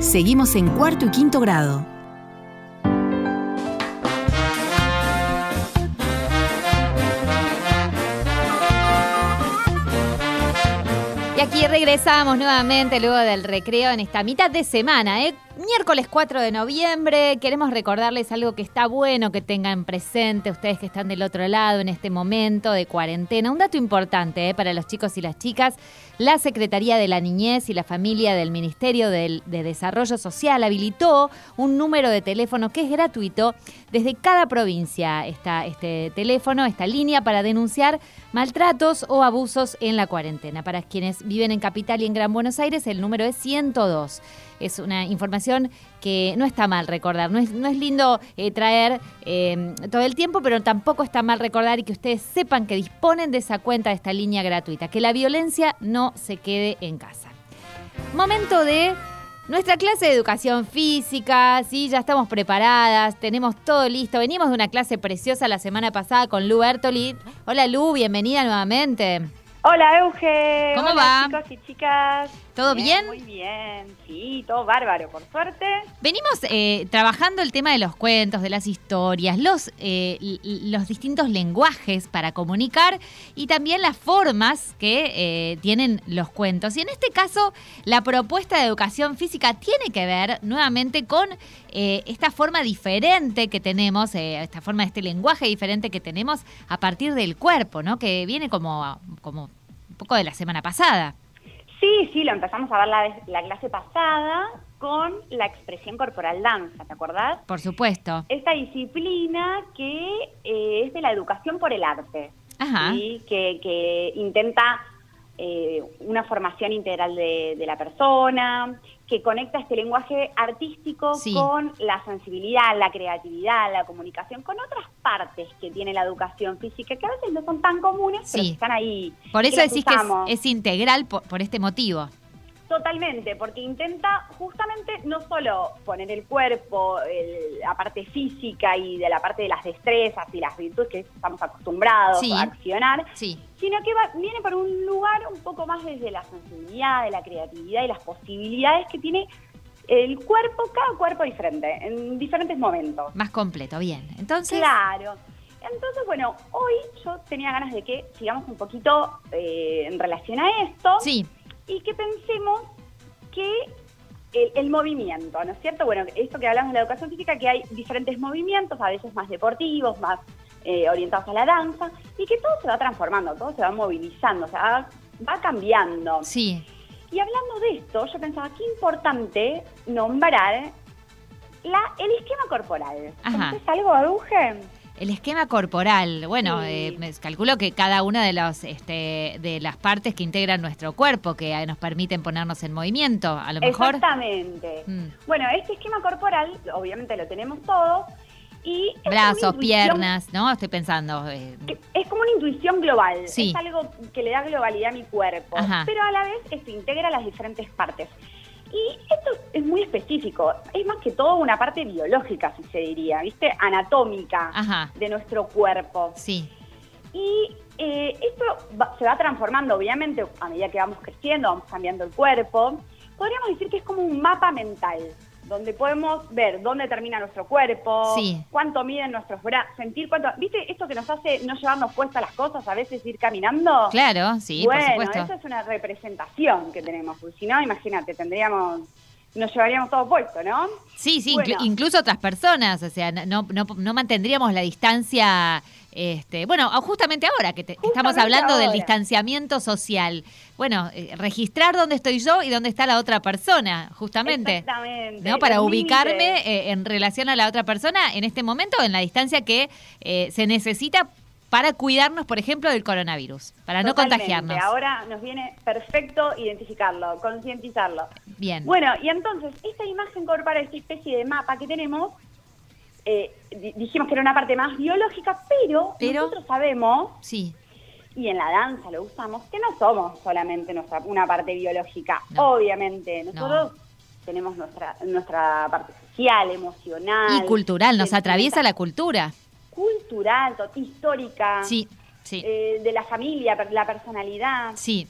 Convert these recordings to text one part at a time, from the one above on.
Seguimos en cuarto y quinto grado. Y aquí regresamos nuevamente luego del recreo en esta mitad de semana, miércoles 4 de noviembre. Queremos recordarles algo que está bueno que tengan presente ustedes que están del otro lado en este momento de cuarentena. Un dato importante para los chicos y las chicas. La Secretaría de la Niñez y la Familia del Ministerio de Desarrollo Social habilitó un número de teléfono que es gratuito. Desde cada provincia está este teléfono, esta línea para denunciar maltratos o abusos en la cuarentena. Para quienes viven en Capital y en Gran Buenos Aires, el número es 102. Es una información que no está mal recordar. No es lindo traer todo el tiempo, pero tampoco está mal recordar y que ustedes sepan que disponen de esa cuenta, de esta línea gratuita. Que la violencia no se quede en casa. Momento de nuestra clase de educación física. Sí, ya estamos preparadas, tenemos todo listo. Venimos de una clase preciosa la semana pasada con Lu Bertoli. Hola Lu, bienvenida nuevamente. Hola Euge. ¿Cómo Hola, va? chicos y chicas. ¿Todo bien? Muy bien, sí, todo bárbaro, por suerte. Venimos trabajando el tema de los cuentos, de las historias, los distintos lenguajes para comunicar y también las formas que tienen los cuentos. Y en este caso, la propuesta de educación física tiene que ver nuevamente con esta forma diferente que tenemos, esta forma de este lenguaje diferente que tenemos a partir del cuerpo, ¿no? Que viene como un poco de la semana pasada. Sí, lo empezamos a ver la clase pasada con la expresión corporal danza, ¿te acordás? Por supuesto. Esta disciplina que es de la educación por el arte. Ajá. ¿Sí? Que intenta una formación integral de la persona, que conecta este lenguaje artístico con la sensibilidad, la creatividad, la comunicación, con otras partes que tiene la educación física, que a veces no son tan comunes, pero están ahí. Por eso decís que es integral por este motivo. Totalmente, porque intenta justamente no solo poner el cuerpo, la parte física y de la parte de las destrezas y las virtudes que estamos acostumbrados a accionar, sino que viene por un lugar un poco más desde la sensibilidad, de la creatividad y las posibilidades que tiene el cuerpo, cada cuerpo diferente, en diferentes momentos. Más completo, bien. Entonces... Claro. Entonces, bueno, hoy yo tenía ganas de que sigamos un poquito en relación a esto. Sí. Y que pensemos que el movimiento, ¿no es cierto? Bueno, esto que hablamos de la educación física, que hay diferentes movimientos, a veces más deportivos, más orientados a la danza, y que todo se va transformando, todo se va movilizando, o sea, va cambiando. Sí. Y hablando de esto, yo pensaba qué importante nombrar el esquema corporal. ¿Conoces algo, Euge? El esquema corporal, bueno, calculo que cada una de las partes que integran nuestro cuerpo, que nos permiten ponernos en movimiento, a lo mejor. Exactamente. Bueno, este esquema corporal, obviamente lo tenemos todos, y brazos, piernas, ¿no? Estoy pensando. Es como una intuición global, sí. Es algo que le da globalidad a mi cuerpo, pero a la vez esto integra las diferentes partes. Y esto es muy específico, es más que todo una parte biológica, si se diría, ¿viste? Anatómica de nuestro cuerpo. Sí. Y esto se va transformando, obviamente, a medida que vamos creciendo, vamos cambiando el cuerpo. Podríamos decir que es como un mapa mental, donde podemos ver dónde termina nuestro cuerpo, cuánto miden nuestros brazos, sentir cuánto... ¿Viste esto que nos hace no llevarnos puestas las cosas, a veces ir caminando? Claro, sí, bueno, por supuesto. Eso es una representación que tenemos, porque si no, imagínate, nos llevaríamos todo puesto, ¿no? Sí, bueno. Incluso otras personas, o sea, no mantendríamos la distancia... bueno, justamente ahora que estamos hablando del distanciamiento social. Bueno, registrar dónde estoy yo y dónde está la otra persona, justamente. Exactamente. ¿No? Para ubicarme en relación a la otra persona en este momento, en la distancia que se necesita para cuidarnos, por ejemplo, del coronavirus, para no contagiarnos. Ahora nos viene perfecto identificarlo, concientizarlo. Bien. Bueno, y entonces, esta imagen corporal, esta especie de mapa que tenemos, dijimos que era una parte más biológica, pero nosotros sabemos, y en la danza lo usamos, que no somos solamente una parte biológica. Obviamente, nosotros tenemos nuestra parte social, emocional. Y cultural, nos atraviesa la cultura. Cultural, histórica. Sí. De la familia, la personalidad. Sí.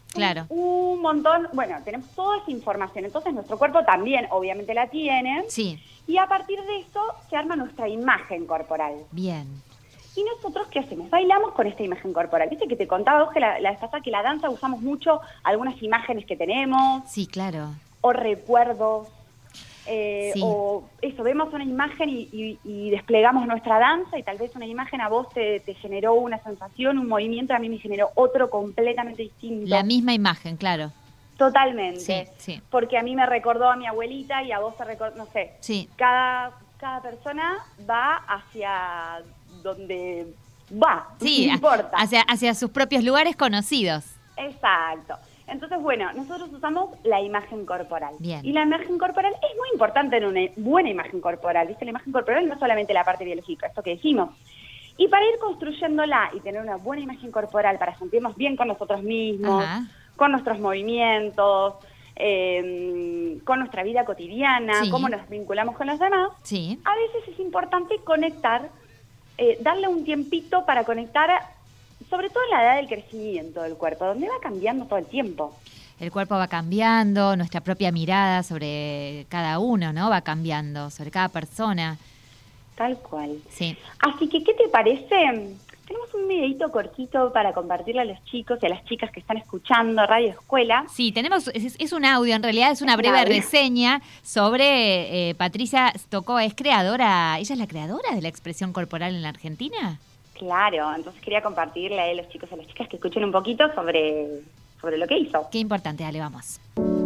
Claro. Un montón, bueno, tenemos toda esa información, entonces nuestro cuerpo también obviamente la tiene. Sí. Y a partir de eso se arma nuestra imagen corporal. Bien. ¿Y nosotros qué hacemos? Bailamos con esta imagen corporal. Viste que te contaba vos que la vez pasada que la danza usamos mucho algunas imágenes que tenemos. Sí, claro. O recuerdos. Sí. O eso, vemos una imagen y desplegamos nuestra danza y tal vez una imagen a vos te generó una sensación, un movimiento, a mí me generó otro completamente distinto. La misma imagen, claro. Totalmente. Sí, sí. Porque a mí me recordó a mi abuelita y a vos te recordó, no sé. Sí. Cada persona va hacia donde va, Sí, no importa. Hacia sus propios lugares conocidos. Exacto. Entonces, bueno, nosotros usamos la imagen corporal. Bien. Y la imagen corporal es muy importante en una buena imagen corporal, ¿viste? La imagen corporal no es solamente la parte biológica, esto que decimos. Y para ir construyéndola y tener una buena imagen corporal, para sentirnos bien con nosotros mismos, Ajá. con nuestros movimientos, con nuestra vida cotidiana, Sí. cómo nos vinculamos con los demás, Sí. a veces es importante conectar, darle un tiempito para conectar, sobre todo en la edad del crecimiento del cuerpo, donde va cambiando todo el tiempo. El cuerpo va cambiando, nuestra propia mirada sobre cada uno, ¿no? Va cambiando, sobre cada persona. Tal cual. Sí. Así que, ¿qué te parece? Tenemos un videito cortito para compartirle a los chicos y a las chicas que están escuchando Radio Escuela. Sí, tenemos, es un audio, en realidad es una Es un breve audio. reseña sobre Patricia Stokoe. Es creadora, ella es la creadora de la expresión corporal en la Argentina. Claro, entonces quería compartirle a los chicos y a las chicas que escuchen un poquito sobre lo que hizo. Qué importante, dale, vamos.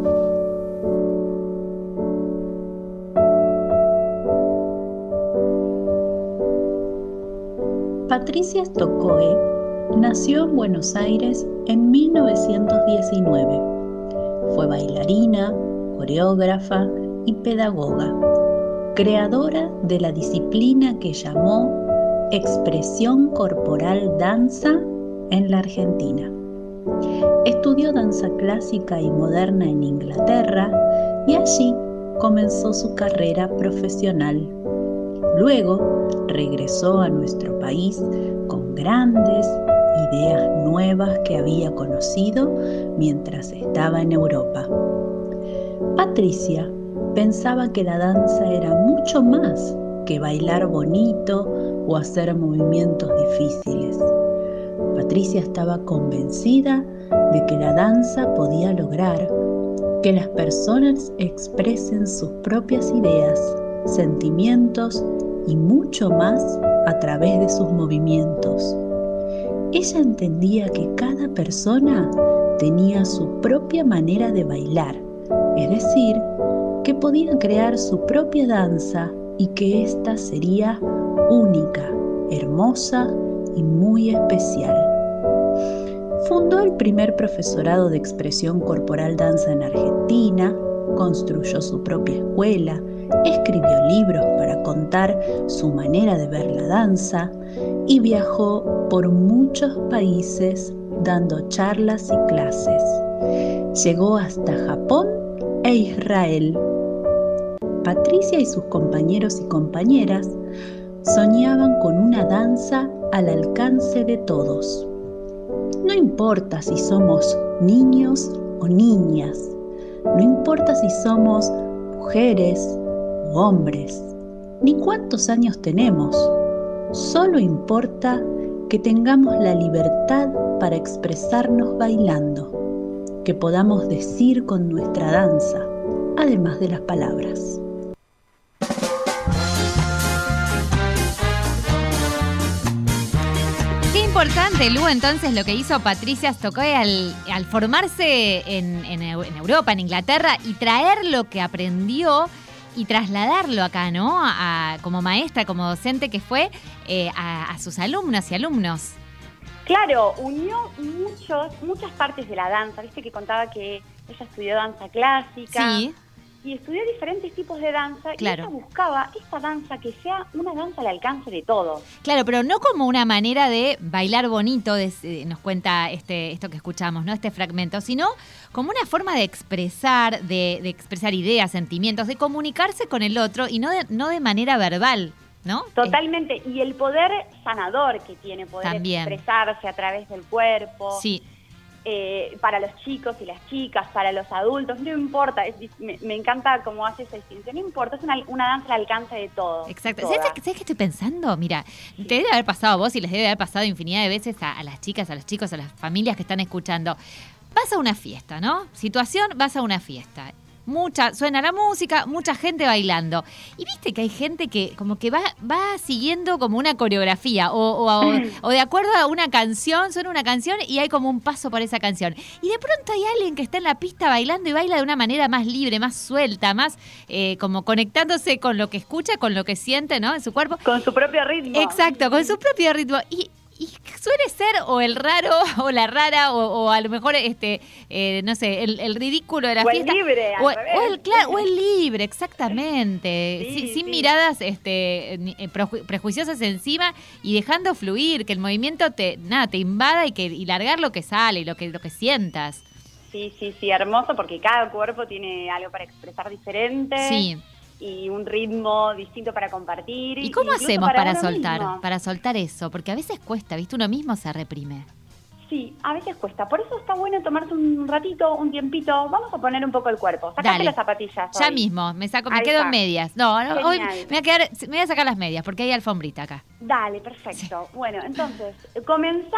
Patricia Stokoe nació en Buenos Aires en 1919. Fue bailarina, coreógrafa y pedagoga, creadora de la disciplina que llamó Expresión Corporal Danza en la Argentina. Estudió danza clásica y moderna en Inglaterra y allí comenzó su carrera profesional. Luego regresó a nuestro país con grandes ideas nuevas que había conocido mientras estaba en Europa. Patricia pensaba que la danza era mucho más que bailar bonito o hacer movimientos difíciles. Patricia estaba convencida de que la danza podía lograr que las personas expresen sus propias ideas, sentimientos y mucho más a través de sus movimientos. Ella entendía que cada persona tenía su propia manera de bailar, es decir, que podía crear su propia danza y que ésta sería única, hermosa y muy especial. Fundó el primer profesorado de expresión corporal danza en Argentina, construyó su propia escuela, escribió libros para contar su manera de ver la danza y viajó por muchos países dando charlas y clases. Llegó hasta Japón e Israel. Patricia y sus compañeros y compañeras soñaban con una danza al alcance de todos. No importa si somos niños o niñas, no importa si somos mujeres u hombres, ni cuántos años tenemos, solo importa que tengamos la libertad para expresarnos bailando, que podamos decir con nuestra danza, además de las palabras. Qué importante, Lu, entonces lo que hizo Patricia Stokoe al formarse en Europa, en Inglaterra, y traer lo que aprendió y trasladarlo acá, ¿no? Como maestra, como docente que fue, a sus alumnos y alumnos. Claro, unió muchas partes de la danza. Viste que contaba que ella estudió danza clásica. Sí. Y estudió diferentes tipos de danza. Claro. Y ella buscaba esta danza que sea una danza al alcance de todos. Claro, pero no como una manera de bailar bonito, nos cuenta esto que escuchamos, ¿no? Este fragmento, sino como una forma de expresar, de expresar ideas, sentimientos, de comunicarse con el otro y no de manera verbal, ¿no? Totalmente. Y el poder sanador que tiene, poder También. expresarse a través del cuerpo. Sí. para los chicos y las chicas, para los adultos, no importa, me encanta cómo hace esa distinción, no importa, es una danza al alcance de todos. Exacto. ¿Sabes qué estoy pensando? Mira, te debe haber pasado a vos y les debe haber pasado infinidad de veces a las chicas, a los chicos, a las familias que están escuchando. Vas a una fiesta, ¿no? Situación, vas a una fiesta. Suena la música, mucha gente bailando. Y viste que hay gente que como que va siguiendo como una coreografía o de acuerdo a una canción, suena una canción y hay como un paso por esa canción. Y de pronto hay alguien que está en la pista bailando y baila de una manera más libre, más suelta, más como conectándose con lo que escucha, con lo que siente, ¿no? En su cuerpo. Con su propio ritmo. Exacto, con su propio ritmo. Y suele ser o el raro o la rara o a lo mejor no sé, el ridículo de la fiesta. O el libre, o el libre, exactamente. Sin miradas prejuiciosas encima y dejando fluir, que el movimiento te invada y largar lo que sale y lo que sientas. Sí, hermoso, porque cada cuerpo tiene algo para expresar diferente. Sí. Y un ritmo distinto para compartir. ¿Y cómo hacemos para soltar eso? Porque a veces cuesta, ¿viste? Uno mismo se reprime. Sí, a veces cuesta. Por eso está bueno tomarse un ratito, un tiempito. Vamos a poner un poco el cuerpo. Sacate las zapatillas hoy. Ya mismo, me quedo en medias. No, hoy me voy a sacar las medias porque hay alfombrita acá. Dale, perfecto. Sí. Bueno, entonces, comenzá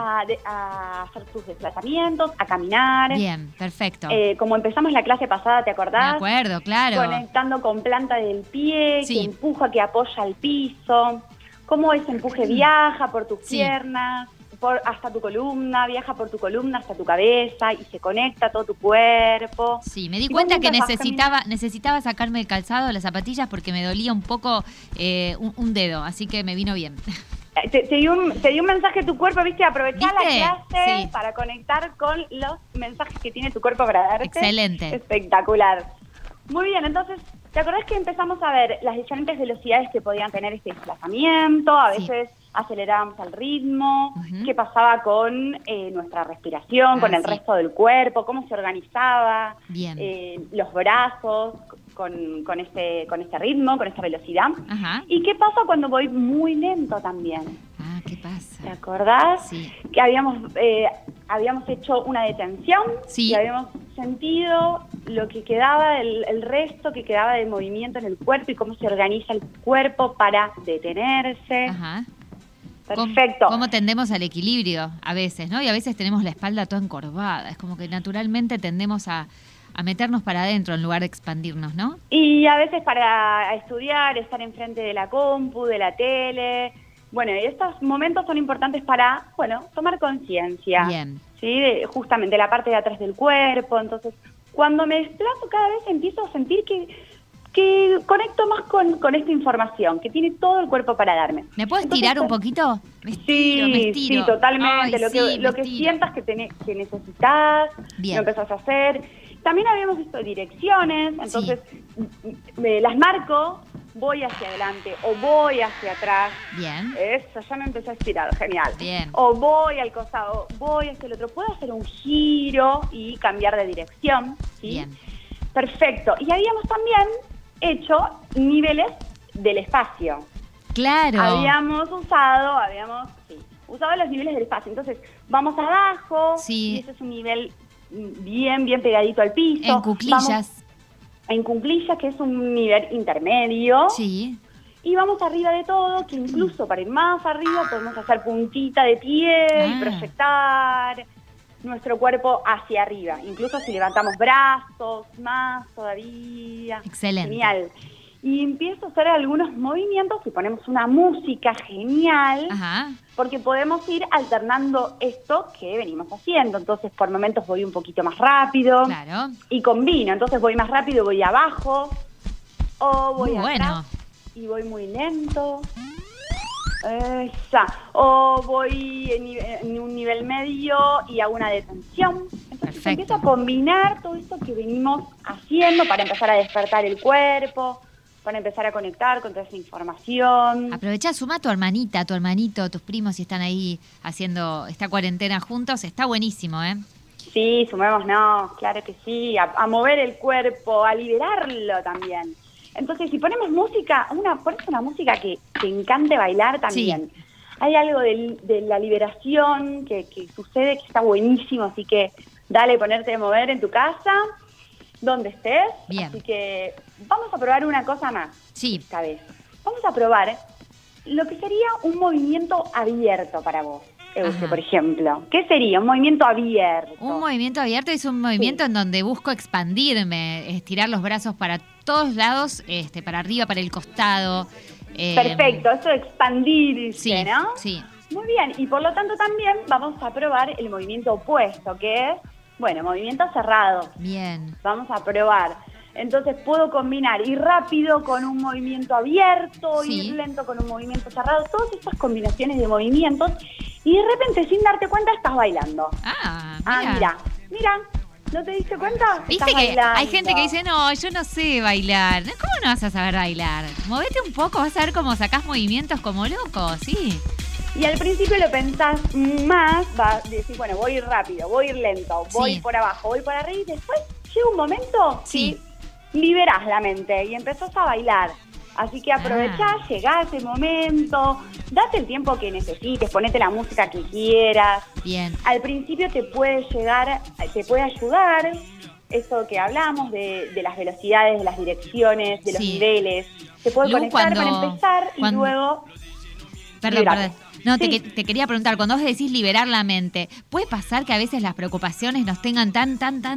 a hacer tus desplazamientos, a caminar. Bien, perfecto. Como empezamos la clase pasada, ¿te acordás? Me acuerdo, claro. Conectando con planta del pie, que empuja, que apoya el piso. Cómo ese empuje viaja por tus piernas. Hasta tu columna, viaja por tu columna hasta tu cabeza y se conecta todo tu cuerpo. Sí, me di cuenta que necesitaba sacarme el calzado, las zapatillas, porque me dolía un poco un dedo, así que me vino bien. Te dio un mensaje a tu cuerpo, ¿viste? Aprovechá la clase para conectar con los mensajes que tiene tu cuerpo para darte. Excelente. Espectacular. Muy bien, entonces, ¿te acordás que empezamos a ver las diferentes velocidades que podían tener este desplazamiento? A veces acelerábamos el ritmo, qué pasaba con nuestra respiración, con el resto del cuerpo, cómo se organizaba, los brazos con este ritmo, con esta velocidad. Ajá. Y qué pasa cuando voy muy lento también. ¿Qué pasa? ¿Te acordás? Sí. Que habíamos hecho una detención y habíamos sentido lo que quedaba, el resto que quedaba de movimiento en el cuerpo y cómo se organiza el cuerpo para detenerse. Ajá. Perfecto. ¿Cómo tendemos al equilibrio a veces, ¿no? Y a veces tenemos la espalda toda encorvada. Es como que naturalmente tendemos a meternos para adentro en lugar de expandirnos, ¿no? Y a veces para estudiar, estar enfrente de la compu, de la tele. Bueno, y estos momentos son importantes para, tomar conciencia. Bien. ¿Sí? Justamente la parte de atrás del cuerpo. Entonces, cuando me desplazo cada vez empiezo a sentir que conecto más con esta información, que tiene todo el cuerpo para darme. ¿Me puedes tirar un poquito? Me estiro. Sí, totalmente. Ay, lo que sientas que necesitas, lo empezás a hacer. También habíamos visto direcciones, entonces las marco, voy hacia adelante o voy hacia atrás. Bien. Eso, ya me empecé a estirar, genial. Bien. O voy al costado, voy hacia el otro. Puedo hacer un giro y cambiar de dirección. ¿Sí? Bien. Perfecto. Y habíamos también hecho niveles del espacio. Claro. Habíamos usado los niveles del espacio. Entonces, vamos abajo, y ese es un nivel bien pegadito al piso. En cuclillas. En cuclillas, que es un nivel intermedio. Sí. Y vamos arriba de todo, que incluso para ir más arriba podemos hacer puntita de pie y proyectar nuestro cuerpo hacia arriba. Incluso si levantamos brazos, más todavía. Excelente. Genial. Y empiezo a hacer algunos movimientos y ponemos una música genial. Ajá. Porque podemos ir alternando esto que venimos haciendo. Entonces, por momentos voy un poquito más rápido. Claro. Y combino. Entonces, voy más rápido, voy abajo. O voy atrás y voy muy lento. O voy en un nivel medio y hago una detención. Entonces, empiezo a combinar todo esto que venimos haciendo para empezar a despertar el cuerpo, para empezar a conectar con toda esa información. Aprovechá, suma a tu hermanita, a tu hermanito, tus primos, si están ahí haciendo esta cuarentena juntos. Está buenísimo, ¿eh? Sí, sumémonos, claro que sí. A mover el cuerpo, a liberarlo también. Entonces, si ponemos música, pones una música que te encante bailar también. hay algo de la liberación que sucede que está buenísimo, así que dale, ponerte a mover en tu casa, donde estés. Bien. Así que vamos a probar una cosa más. Sí. Esta vez. Vamos a probar lo que sería un movimiento abierto para vos, Euge, por ejemplo. ¿Qué sería? Un movimiento abierto. Un movimiento abierto es un movimiento en donde busco expandirme, estirar los brazos para todos lados, para arriba, para el costado. Perfecto, eso de expandirse, ¿no? Sí. Muy bien, y por lo tanto también vamos a probar el movimiento opuesto, que es, movimiento cerrado. Bien. Vamos a probar. Entonces puedo combinar ir rápido con un movimiento abierto, ir lento con un movimiento cerrado, todas estas combinaciones de movimientos, y de repente sin darte cuenta estás bailando. Mira, ¿no te diste cuenta? Viste que hay gente que dice, no, yo no sé bailar. ¿Cómo no vas a saber bailar? Movete un poco, vas a ver cómo sacás movimientos como loco, ¿sí? Y al principio lo pensás más, vas a decir, bueno, voy a ir rápido, voy a ir lento, voy por abajo, voy por arriba, y después llega un momento que liberás la mente y empezás a bailar. Así que aprovechá, llegá a ese momento, date el tiempo que necesites, ponete la música que quieras. Bien. Al principio te puede ayudar eso que hablamos de las velocidades, de las direcciones, de los niveles. Te puede conectar para empezar y luego... Perdón. No, te quería preguntar, cuando vos decís liberar la mente, ¿puede pasar que a veces las preocupaciones nos tengan tan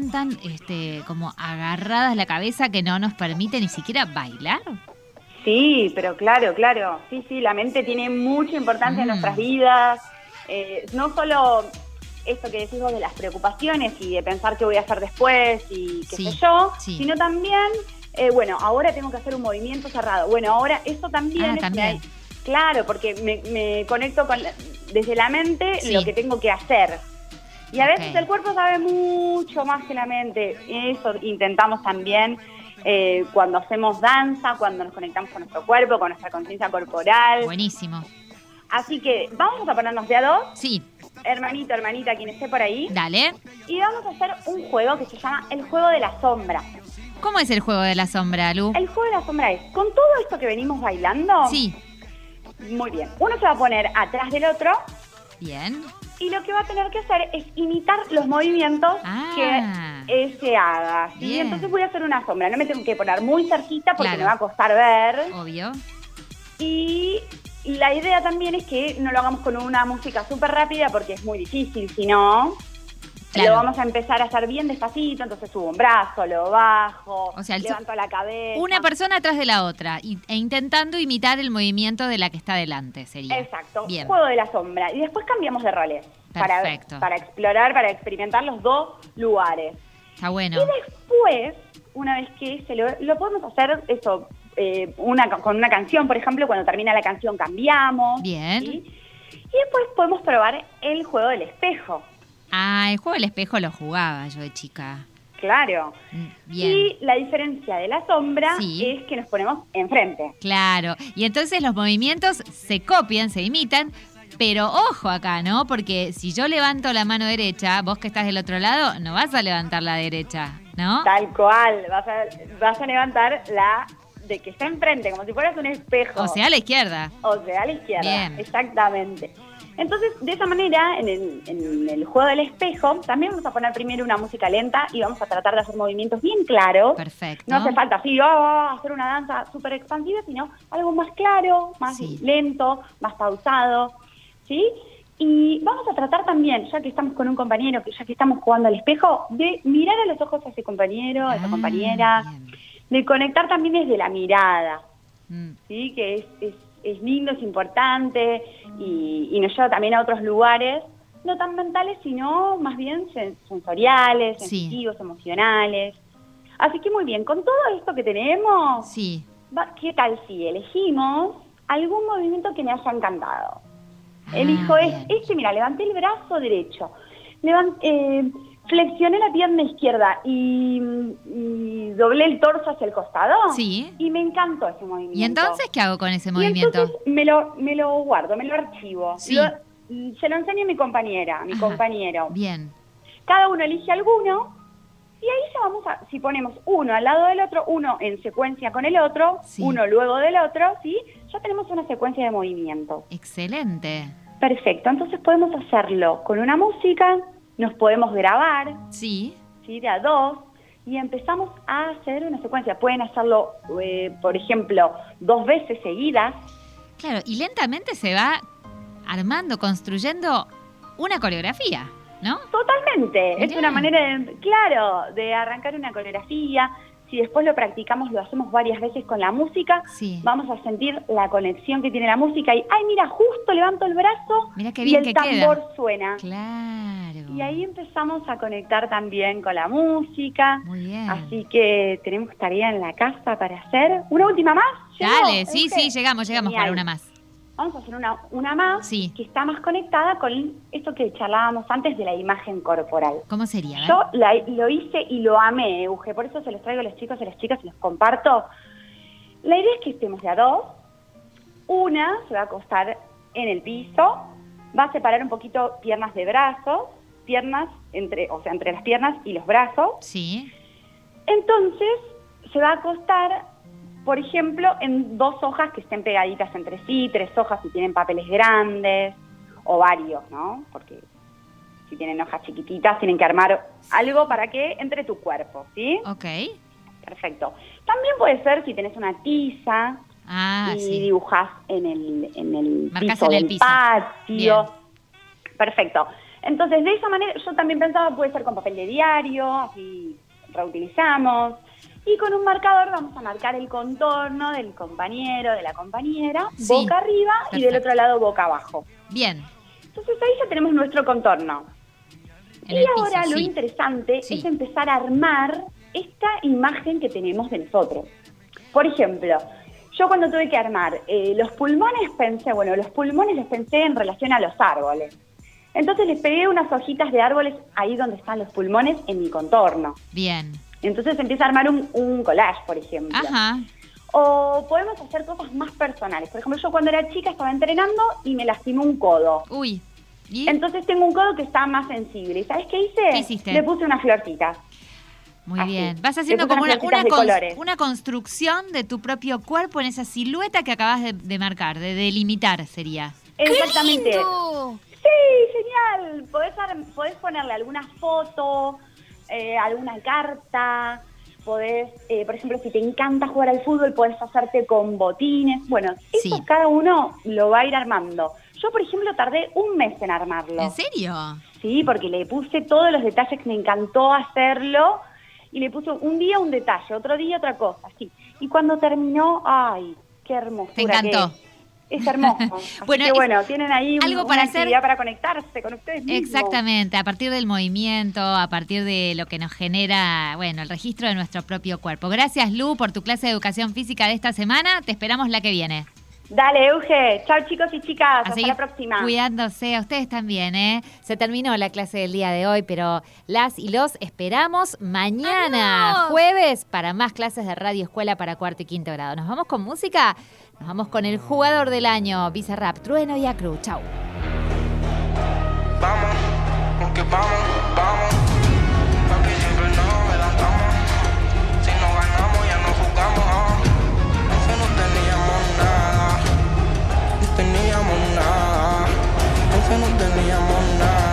como agarradas la cabeza que no nos permite ni siquiera bailar? Sí, pero claro. Sí, la mente tiene mucha importancia en nuestras vidas. No solo esto que decís vos de las preocupaciones y de pensar qué voy a hacer después y qué sé yo, sino también, ahora tengo que hacer un movimiento cerrado. Bueno, ahora eso también claro, porque me conecto desde la mente lo que tengo que hacer. Y a veces el cuerpo sabe mucho más que la mente. Eso intentamos también cuando hacemos danza, cuando nos conectamos con nuestro cuerpo, con nuestra conciencia corporal. Buenísimo. Así que vamos a ponernos de a dos. Sí. Hermanito, hermanita, quien esté por ahí. Dale. Y vamos a hacer un juego que se llama el juego de la sombra. ¿Cómo es el juego de la sombra, Lu? El juego de la sombra es, con todo esto que venimos bailando... Sí. Muy bien. Uno se va a poner atrás del otro. Bien. Y lo que va a tener que hacer es imitar los movimientos que se haga. ¿Sí? Entonces voy a hacer una sombra. No me tengo que poner muy cerquita porque me va a costar ver. Obvio. Y la idea también es que no lo hagamos con una música súper rápida porque es muy difícil, si no... Lo vamos a empezar a hacer bien despacito, entonces subo un brazo, lo bajo, levanto la cabeza. Una persona atrás de la otra e intentando imitar el movimiento de la que está delante, sería. Exacto, bien. Juego de la sombra. Y después cambiamos de roles. Perfecto. Para explorar, para experimentar los dos lugares. Está bueno. Y después, una vez que lo podemos hacer, eso, con una canción, por ejemplo, cuando termina la canción cambiamos. Bien. ¿sí? Y después podemos probar el juego del espejo. El juego del espejo lo jugaba yo de chica. Claro. Bien. Y la diferencia de la sombra es que nos ponemos enfrente. Claro. Y entonces los movimientos se copian, se imitan, pero ojo acá, ¿no? Porque si yo levanto la mano derecha, vos que estás del otro lado, no vas a levantar la derecha, ¿no? Tal cual. Vas a levantar la de que está enfrente, como si fueras un espejo. O sea, a la izquierda. Bien. Exactamente. Entonces, de esa manera, en el juego del espejo, también vamos a poner primero una música lenta y vamos a tratar de hacer movimientos bien claros. Perfecto. No hace falta así, hacer una danza súper expansiva, sino algo más claro, más lento, más pausado, ¿sí? Y vamos a tratar también, ya que estamos con un compañero, ya que estamos jugando al espejo, de mirar a los ojos a ese compañero, a esa compañera, bien. De conectar también desde la mirada, ¿sí? Que es lindo, es importante y nos lleva también a otros lugares, no tan mentales, sino más bien sensoriales, sensitivos, emocionales. Así que muy bien, con todo esto que tenemos, ¿qué tal si elegimos algún movimiento que me haya encantado? Elijo mira, levanté el brazo derecho, flexioné la pierna izquierda y doblé el torso hacia el costado. Sí. Y me encantó ese movimiento. ¿Y entonces qué hago con ese movimiento? Y entonces me lo guardo, me lo archivo. Sí. Se lo enseño a mi compañera, a mi compañero. Bien. Cada uno elige alguno Y ahí ya vamos si ponemos uno al lado del otro, uno en secuencia con el otro, uno luego del otro, ¿sí? Ya tenemos una secuencia de movimiento. Excelente. Perfecto, entonces podemos hacerlo con una música, nos podemos grabar, ¿sí? De a dos, y empezamos a hacer una secuencia. Pueden hacerlo, por ejemplo, 2 veces seguidas. Claro, y lentamente se va armando, construyendo una coreografía, ¿no? Totalmente. Mirá. Es una manera, de arrancar una coreografía. Si después lo practicamos, lo hacemos varias veces con la música, vamos a sentir la conexión que tiene la música. Y, ay, mira, justo levanto el brazo y el tambor suena. Claro. Y ahí empezamos a conectar también con la música. Muy bien. Así que tenemos tarea en la casa para hacer. ¿Una última más? Dale, sí, llegamos para una más. Vamos a hacer una más que está más conectada con esto que charlábamos antes de la imagen corporal. ¿Cómo sería? Yo lo hice y lo amé, Euge, por eso se los traigo a los chicos y a las chicas y los comparto. La idea es que estemos de a dos. Una se va a acostar en el piso, va a separar un poquito piernas de brazos, entre las piernas y los brazos. Sí. Entonces se va a acostar, por ejemplo, en 2 hojas que estén pegaditas entre sí, 3 hojas si tienen papeles grandes, o varios, ¿no? Porque si tienen hojas chiquititas, tienen que armar algo para que entre tu cuerpo, ¿sí? Ok. Perfecto. También puede ser si tenés una tiza y dibujás en el piso del patio. Bien. Perfecto. Entonces, de esa manera, yo también pensaba, puede ser con papel de diario, así reutilizamos. Y con un marcador vamos a marcar el contorno del compañero, de la compañera, boca arriba y del otro lado boca abajo. Bien. Entonces ahí ya tenemos nuestro contorno. Y ahora lo interesante es empezar a armar esta imagen que tenemos de nosotros. Por ejemplo, yo cuando tuve que armar los pulmones los pensé en relación a los árboles. Entonces les pegué unas hojitas de árboles ahí donde están los pulmones en mi contorno. Bien. Entonces empieza a armar un collage, por ejemplo. Ajá. O podemos hacer cosas más personales. Por ejemplo, yo cuando era chica estaba entrenando y me lastimé un codo. Uy. ¿Y? Entonces tengo un codo que está más sensible. ¿Y sabes qué hice? ¿Qué hiciste? Le puse unas florcitas. Muy bien. Vas haciendo como una construcción de tu propio cuerpo en esa silueta que acabas de marcar, de delimitar sería. Exactamente. ¡Qué lindo! Sí, genial. Podés ponerle alguna foto, alguna carta, podés, por ejemplo, si te encanta jugar al fútbol, podés hacerte con botines. Bueno, eso cada uno lo va a ir armando. Yo, por ejemplo, tardé 1 mes en armarlo. ¿En serio? Sí, porque le puse todos los detalles que me encantó hacerlo y le puse un día un detalle, otro día otra cosa, sí. Y cuando terminó, ¡ay, qué hermosura! Te encantó. Es hermoso. Bueno, tienen ahí algo para actividad para conectarse con ustedes mismos. Exactamente, a partir del movimiento, a partir de lo que nos genera, el registro de nuestro propio cuerpo. Gracias, Lu, por tu clase de educación física de esta semana. Te esperamos la que viene. Dale, Euge. Chao, chicos y chicas. Hasta la próxima. Cuidándose, a ustedes también, ¿eh? Se terminó la clase del día de hoy, pero las y los esperamos mañana, jueves, para más clases de Radio Escuela para 4º y 5º grado. ¿Nos vamos con música? Nos vamos con el jugador del año, Bizarrap, Trueno y Acru. Chau. Vamos, porque vamos. Papi, siempre nos adelantamos. Si no ganamos, ya no jugamos. Antes no teníamos nada. Antes no teníamos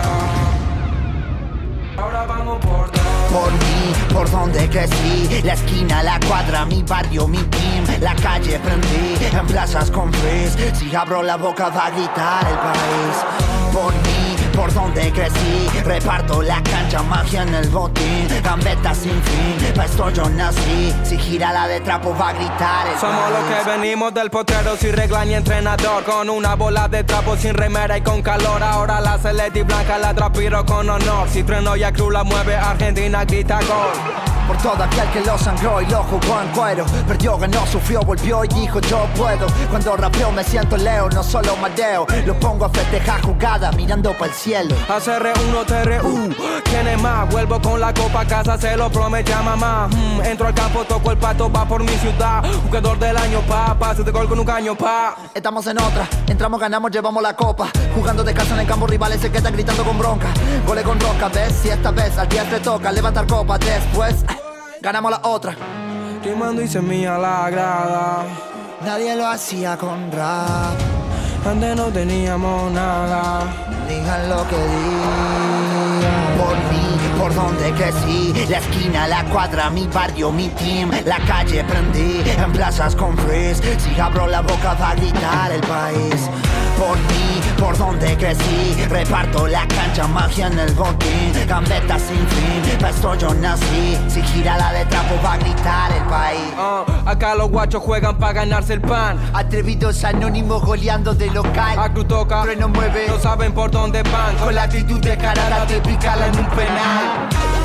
nada. Ahora vamos por todo. Por mí, por donde crecí, la esquina, la cuadra, mi barrio, mi team, la calle prendí, en plazas con frizz, si abro la boca va a gritar el país. Por mí, por donde crecí, reparto la cancha, magia en el botín, gambeta sin fin, pa' esto yo nací, si gira la de trapo va a gritar el Somos país. los que venimos del potrero sin regla ni entrenador, con una bola de trapo sin remera y con calor, ahora la celeste y blanca la trapiro con honor, si Trueno y Acru la mueve Argentina grita gol. Por todo aquel que lo sangró y lo jugó en cuero, perdió, ganó, sufrió, volvió y dijo yo puedo. Cuando rapeo me siento Leo, no solo mareo, lo pongo a festejar jugada mirando para el cielo. ACR1 TRU, ¿quién es más? más. Vuelvo con la copa a casa, se lo promete a mamá. Entro al campo, toco el pato, va por mi ciudad. Jugador del año, pase de gol con un caño, Estamos en otra, entramos, ganamos, llevamos la copa. Jugando descalzo en el campo, rivales se quedan gritando con bronca. Goles con roca, ves, si esta vez al día te toca levantar copa. Después, ganamos la otra. Quemando y semilla la grada. Nadie lo hacía con rap. Antes no teníamos nada. Digan lo que digan. Por mí, por donde crecí. La esquina, la cuadra, mi barrio, mi team. La calle prendí, en plazas con frizz. Si abro la boca va a gritar el país. Por mí, por donde crecí. Reparto la cancha, magia en el botín. Gambeta sin fin, pa' esto yo nací. Si gira la de trapo va a gritar el país. Acá los guachos juegan pa' ganarse el pan. Atrevidos anónimos goleando de local. Acru toca, Trueno mueve, no saben por dónde van. con la actitud de carada de picarla en un penal.